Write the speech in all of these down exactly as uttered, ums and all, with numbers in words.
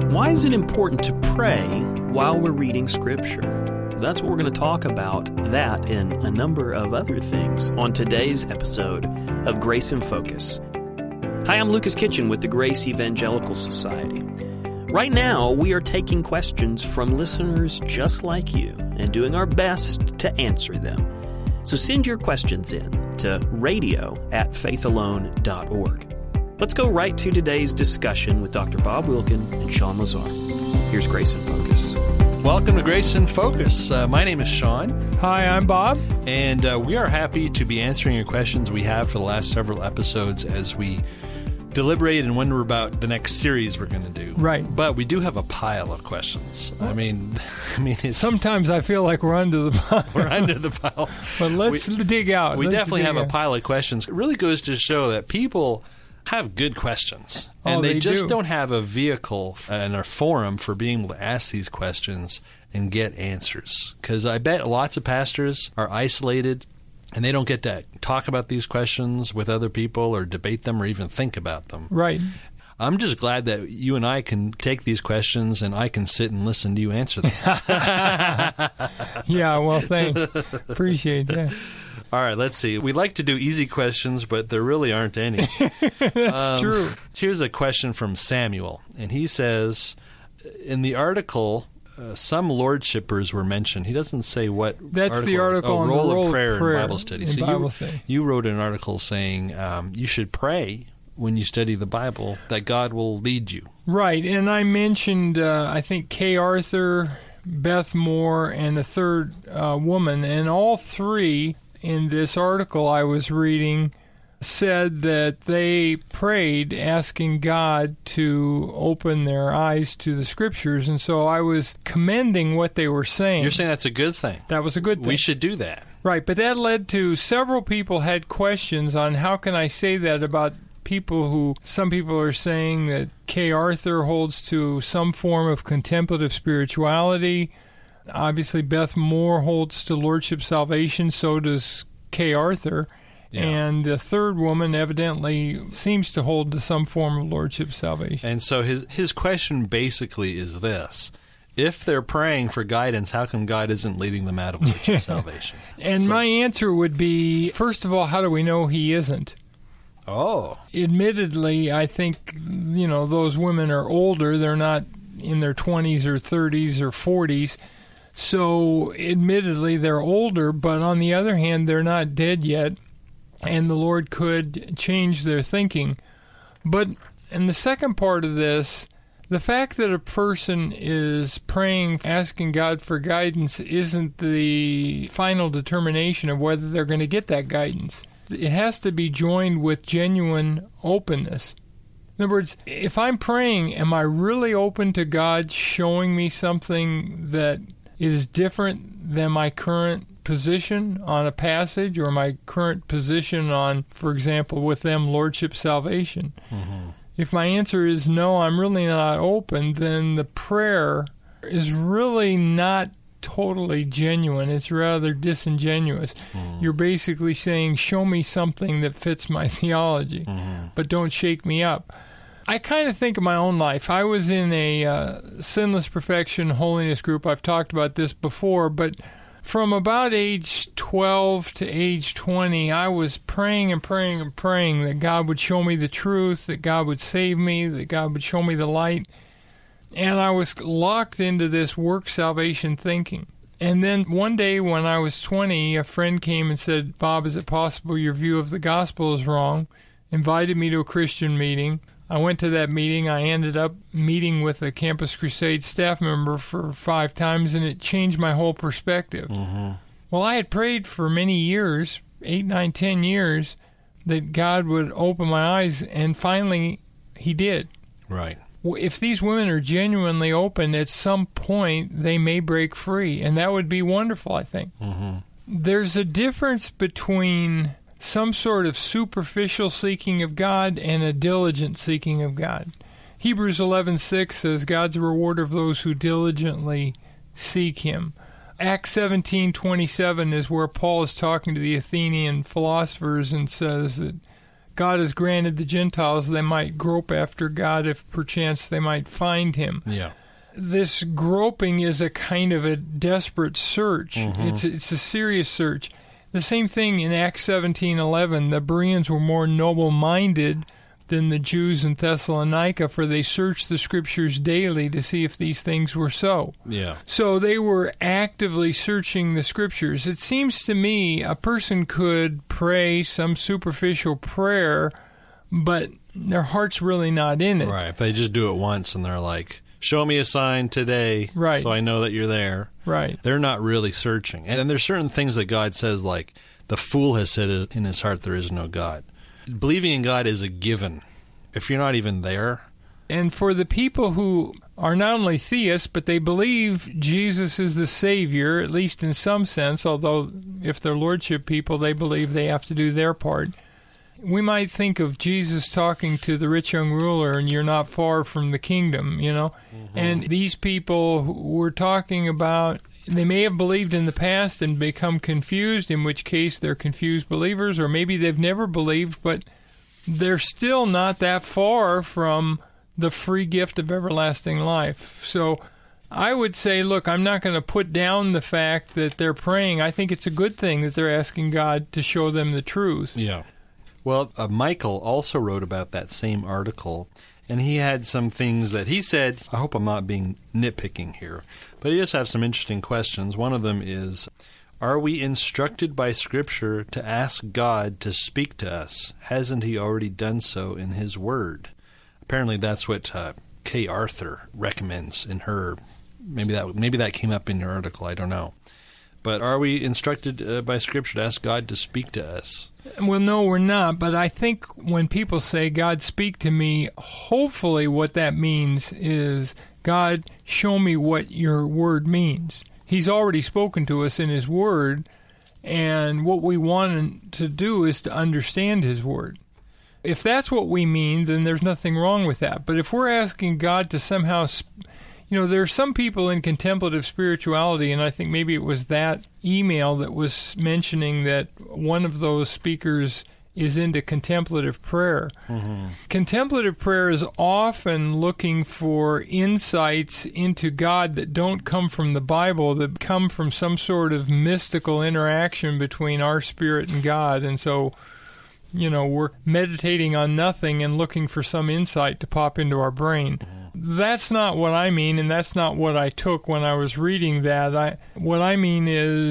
Why is it important to pray while we're reading Scripture? That's what we're going to talk about, that and a number of other things on today's episode of Grace in Focus. Hi, I'm Lucas Kitchen with the Grace Evangelical Society. Right now, we are taking questions from listeners just like you and doing our best to answer them. So send your questions in to radio at faithalone dot org. Let's go right to today's discussion with Doctor Bob Wilkin and Sean Lazar. Here's Grace in Focus. Welcome to Grace in Focus. Uh, my name is Sean. Hi, I'm Bob. And uh, we are happy to be answering your questions we have for the last several episodes as we deliberate and wonder about the next series we're going to do. Right. But we do have a pile of questions. I mean, I mean, it's, sometimes I feel like we're under the pile. We're under the pile. But let's we, dig out. We let's definitely have out. a pile of questions. It really goes to show that people have good questions, and oh, they, they just do. don't have a vehicle and a forum for being able to ask these questions and get answers. Because I bet lots of pastors are isolated, and they don't get to talk about these questions with other people or debate them or even think about them. Right. I'm just glad that you and I can take these questions and I can sit and listen to you answer them. Yeah, well, thanks. Appreciate that. All right, let's see. We like to do easy questions, but there really aren't any. That's um, true. Here's a question from Samuel, and he says, in the article, uh, some lordshippers were mentioned. He doesn't say what That's article the article oh, on role the role of prayer, of prayer in Bible study. in So Bible you, study. you wrote an article saying um, you should pray when you study the Bible that God will lead you. Right, and I mentioned, uh, I think, Kay Arthur, Beth Moore, and a third uh, woman, and all three in this article I was reading said that they prayed asking God to open their eyes to the Scriptures, and so I was commending what they were saying. You're saying that's a good thing. That was a good thing. We should do that. Right, but that led to several people had questions on how can I say that about people who, some people are saying that Kay Arthur holds to some form of contemplative spirituality. Obviously, Beth Moore holds to Lordship salvation, so does Kay Arthur. Yeah. And the third woman evidently seems to hold to some form of Lordship salvation. And so his his question basically is this. If they're praying for guidance, how come God isn't leading them out of Lordship salvation? And so, my answer would be, first of all, how do we know he isn't? Oh. Admittedly, I think, you know, those women are older. They're not in their twenties or thirties or forties. So, admittedly, they're older, but on the other hand, they're not dead yet, and the Lord could change their thinking. But in the second part of this, the fact that a person is praying, asking God for guidance, isn't the final determination of whether they're going to get that guidance. It has to be joined with genuine openness. In other words, if I'm praying, am I really open to God showing me something that is different than my current position on a passage or my current position on, for example, with them, Lordship salvation? Mm-hmm. If my answer is no, I'm really not open, then the prayer is really not totally genuine. It's rather disingenuous. Mm-hmm. You're basically saying, show me something that fits my theology, mm-hmm. but don't shake me up. I kind of think of my own life. I was in a uh, Sinless Perfection Holiness group. I've talked about this before, but from about age twelve to age twenty, I was praying and praying and praying that God would show me the truth, that God would save me, that God would show me the light. And I was locked into this work salvation thinking. And then one day when I was twenty, a friend came and said, Bob, is it possible your view of the gospel is wrong? Invited me to a Christian meeting. I went to that meeting. I ended up meeting with a Campus Crusade staff member for five times, and it changed my whole perspective. Mm-hmm. Well, I had prayed for many years, eight, nine, ten years, that God would open my eyes, and finally he did. Right. If these women are genuinely open, at some point they may break free, and that would be wonderful, I think. Mm-hmm. There's a difference between some sort of superficial seeking of God and a diligent seeking of God. Hebrews eleven six says, God's a rewarder of those who diligently seek him. Acts seventeen twenty-seven is where Paul is talking to the Athenian philosophers and says that God has granted the Gentiles they might grope after God if perchance they might find him. Yeah. This groping is a kind of a desperate search. Mm-hmm. It's, it's a serious search. The same thing in Acts seventeen eleven. The Bereans were more noble-minded than the Jews in Thessalonica, for they searched the Scriptures daily to see if these things were so. Yeah. So they were actively searching the Scriptures. It seems to me a person could pray some superficial prayer, but their heart's really not in it. Right. If they just do it once and they're like, show me a sign today right. so I know that you're there. Right. They're not really searching. And, and there's certain things that God says, like, the fool has said in his heart there is no God. Believing in God is a given. If you're not even there. And for the people who are not only theists, but they believe Jesus is the Savior, at least in some sense, although if they're Lordship people, they believe they have to do their part. We might think of Jesus talking to the rich young ruler, and you're not far from the kingdom, you know. Mm-hmm. And these people who we're talking about, they may have believed in the past and become confused, in which case they're confused believers, or maybe they've never believed, but they're still not that far from the free gift of everlasting life. So I would say, look, I'm not going to put down the fact that they're praying. I think it's a good thing that they're asking God to show them the truth. Yeah. Well, uh, Michael also wrote about that same article, and he had some things that he said, I hope I'm not being nitpicking here, but he does have some interesting questions. One of them is, are we instructed by Scripture to ask God to speak to us? Hasn't he already done so in his Word? Apparently that's what uh, Kay Arthur recommends in her, maybe that maybe that came up in your article, I don't know. But are we instructed uh, by Scripture to ask God to speak to us? Well, no, we're not. But I think when people say, God, speak to me, hopefully what that means is, God, show me what your word means. He's already spoken to us in his word, and what we want to do is to understand his word. If that's what we mean, then there's nothing wrong with that. But if we're asking God to somehow... Sp- You know, there are some people in contemplative spirituality, and I think maybe it was that email that was mentioning that one of those speakers is into contemplative prayer. Mm-hmm. Contemplative prayer is often looking for insights into God that don't come from the Bible, that come from some sort of mystical interaction between our spirit and God. And so, you know, we're meditating on nothing and looking for some insight to pop into our brain. Mm-hmm. That's not what I mean, and that's not what I took when I was reading that. I, what I mean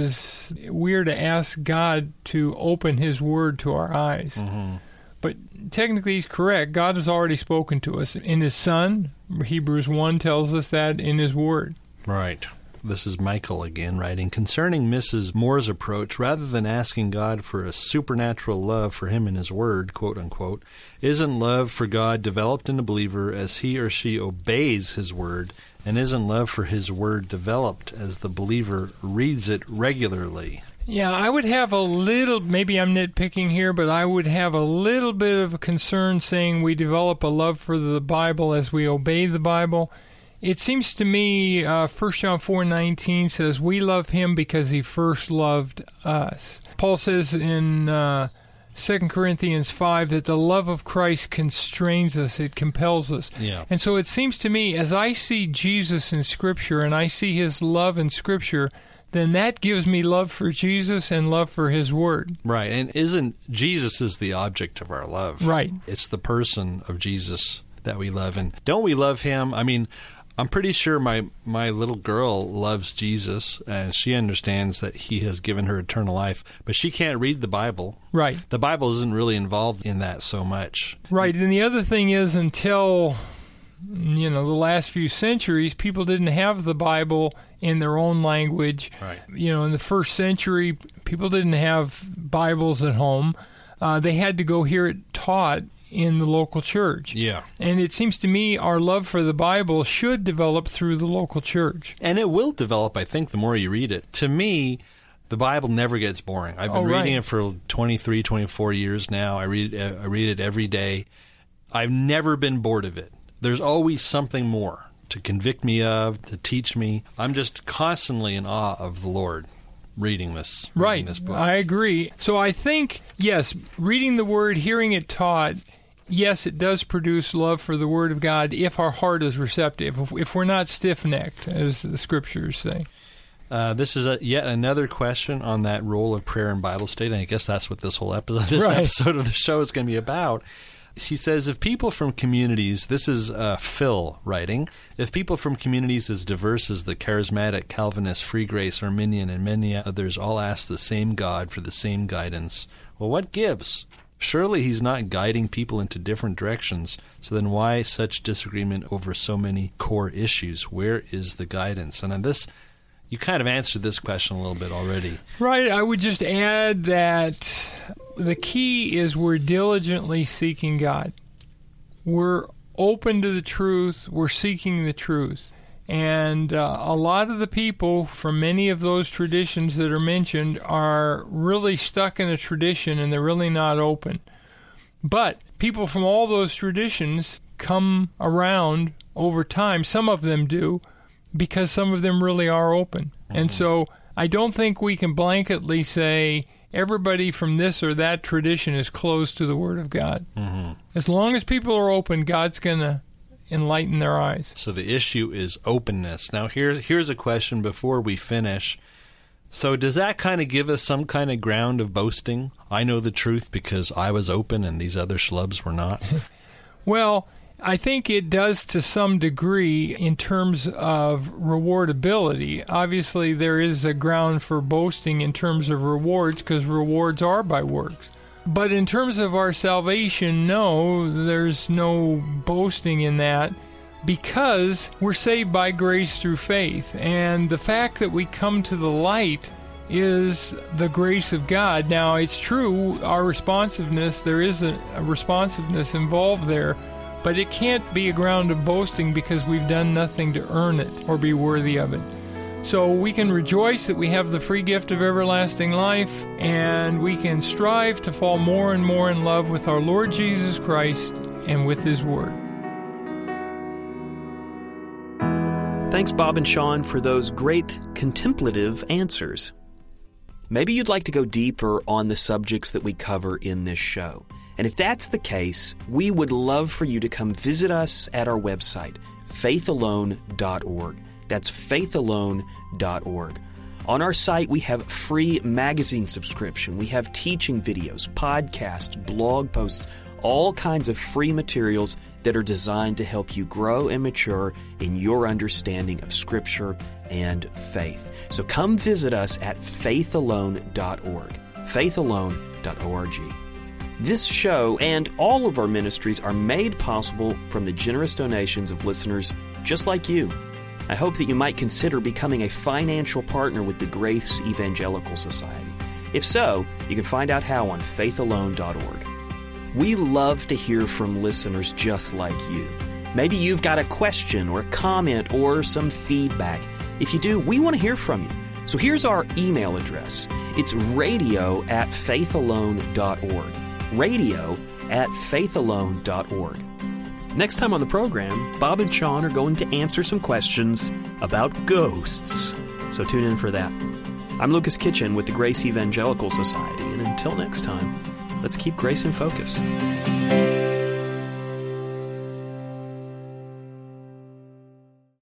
is we're to ask God to open his word to our eyes. Mm-hmm. But technically he's correct. God has already spoken to us in his Son. Hebrews one tells us that in his word. Right. This is Michael again writing, concerning Missus Moore's approach, rather than asking God for a supernatural love for him and his word, quote unquote, isn't love for God developed in the believer as he or she obeys his word, and isn't love for his word developed as the believer reads it regularly? Yeah, I would have a little, maybe I'm nitpicking here, but I would have a little bit of a concern saying we develop a love for the Bible as we obey the Bible. It seems to me, uh, First John four nineteen says, we love him because he first loved us. Paul says in uh, Second Corinthians five that the love of Christ constrains us, it compels us. Yeah. And so it seems to me, as I see Jesus in Scripture and I see his love in Scripture, then that gives me love for Jesus and love for his word. Right, and isn't Jesus is the object of our love? Right. It's the person of Jesus that we love. And don't we love him? I mean, I'm pretty sure my, my little girl loves Jesus, and she understands that he has given her eternal life, but she can't read the Bible. Right. The Bible isn't really involved in that so much. Right, and the other thing is, until, you know, the last few centuries, people didn't have the Bible in their own language. Right. You know, in the first century, people didn't have Bibles at home. Uh, they had to go hear it taught in the local church. Yeah. And it seems to me our love for the Bible should develop through the local church. And it will develop, I think, the more you read it. To me, the Bible never gets boring. I've been oh, right. reading it for twenty-three, twenty-four years now. I read it, I read it every day. I've never been bored of it. There's always something more to convict me of, to teach me. I'm just constantly in awe of the Lord. reading this, right. reading this book. I agree. So I think, yes, reading the Word, hearing it taught, yes, it does produce love for the Word of God if our heart is receptive, if, if we're not stiff-necked, as the Scriptures say. Uh, this is a, yet another question on that role of prayer and Bible study, and I guess that's what this whole episode, this right. episode of the show is going to be about. He says, if people from communities, this is uh, Phil writing, if people from communities as diverse as the Charismatic, Calvinist, Free Grace, Arminian, and many others all ask the same God for the same guidance, well, what gives? Surely he's not guiding people into different directions, so then why such disagreement over so many core issues? Where is the guidance? And on this, you kind of answered this question a little bit already. Right. I would just add that the key is we're diligently seeking God. We're open to the truth. We're seeking the truth. And uh, a lot of the people from many of those traditions that are mentioned are really stuck in a tradition and they're really not open. But people from all those traditions come around over time. Some of them do, because some of them really are open. Mm-hmm. And so I don't think we can blanketly say everybody from this or that tradition is closed to the Word of God. Mm-hmm. As long as people are open, God's going to enlighten their eyes. So the issue is openness. Now, here's, here's a question before we finish. So does that kind of give us some kind of ground of boasting? I know the truth because I was open and these other schlubs were not? Well, I think it does to some degree in terms of rewardability. Obviously, there is a ground for boasting in terms of rewards because rewards are by works. But in terms of our salvation, no, there's no boasting in that because we're saved by grace through faith. And the fact that we come to the light is the grace of God. Now, it's true, our responsiveness, there is a, a responsiveness involved there, but it can't be a ground of boasting because we've done nothing to earn it or be worthy of it. So we can rejoice that we have the free gift of everlasting life, and we can strive to fall more and more in love with our Lord Jesus Christ and with His Word. Thanks, Bob and Sean, for those great contemplative answers. Maybe you'd like to go deeper on the subjects that we cover in this show. And if that's the case, we would love for you to come visit us at our website, faith alone dot org. That's faith alone dot org. On our site, we have free magazine subscription. We have teaching videos, podcasts, blog posts, all kinds of free materials that are designed to help you grow and mature in your understanding of Scripture and faith. So come visit us at faith alone dot org, faith alone dot org. This show and all of our ministries are made possible from the generous donations of listeners just like you. I hope that you might consider becoming a financial partner with the Grace Evangelical Society. If so, you can find out how on faith alone dot org. We love to hear from listeners just like you. Maybe you've got a question or a comment or some feedback. If you do, we want to hear from you. So here's our email address. It's radio at faith alone dot org. radio at faith alone dot org. Next time on the program, Bob and Sean are going to answer some questions about ghosts. So tune in for that. I'm Lucas Kitchen with the Grace Evangelical Society, and until next time, let's keep grace in focus.